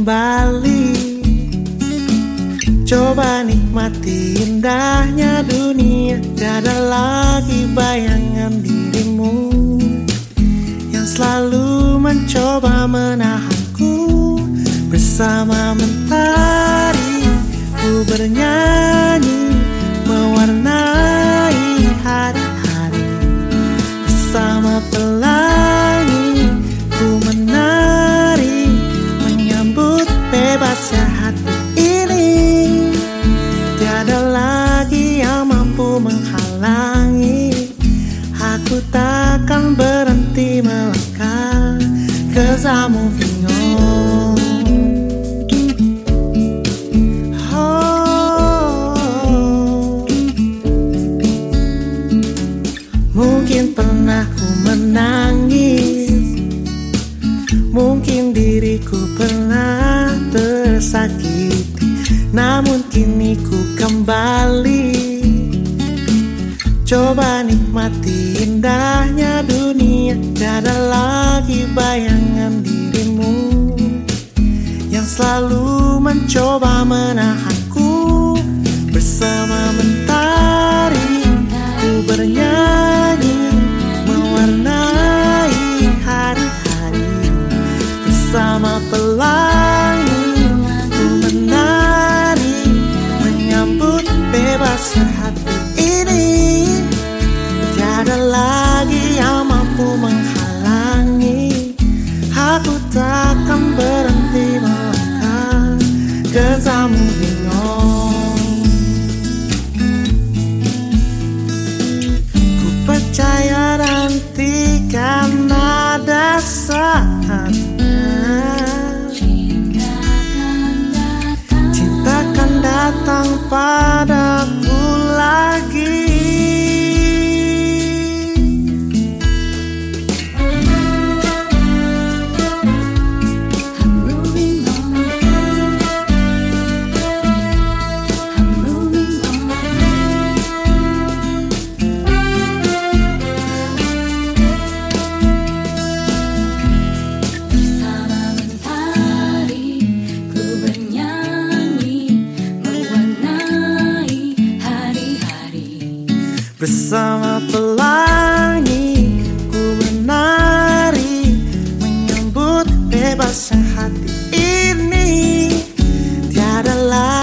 kembali. Coba nikmati indahnya dunia, tiada lagi bayangan dirimu yang selalu mencoba menahanku. Bersama mentari ku bernyanyi, mewarnai hari-hari. Bersama pelangi ku menari, menyambut bebasnya hati ini. Tiada lagi yang mampu menghalangi. Aku takkan berhenti melangkah, 'cause I'm moving on. Mungkin pernah ku menangis, mungkin diriku pernah tersakiti, namun kini ku kembali. Coba nikmati indahnya dunia, tiada lagi bayangan dirimu yang selalu mencoba menahanku. Bersama mentari ku bernyanyi, mewarnai hari-hari. Bersama pelangi ku menari, menyambut bebasnya hati ini. Tiada lagi yang mampu menghalangi. Aku takkan berhenti melangkah, 'cause I'm moving on. Ku percaya nanti kan ada saatnya, cinta akan datang padaku lagi. Bersama pelangi ku menari, menyambut bebasnya hati ini. Tiada lagi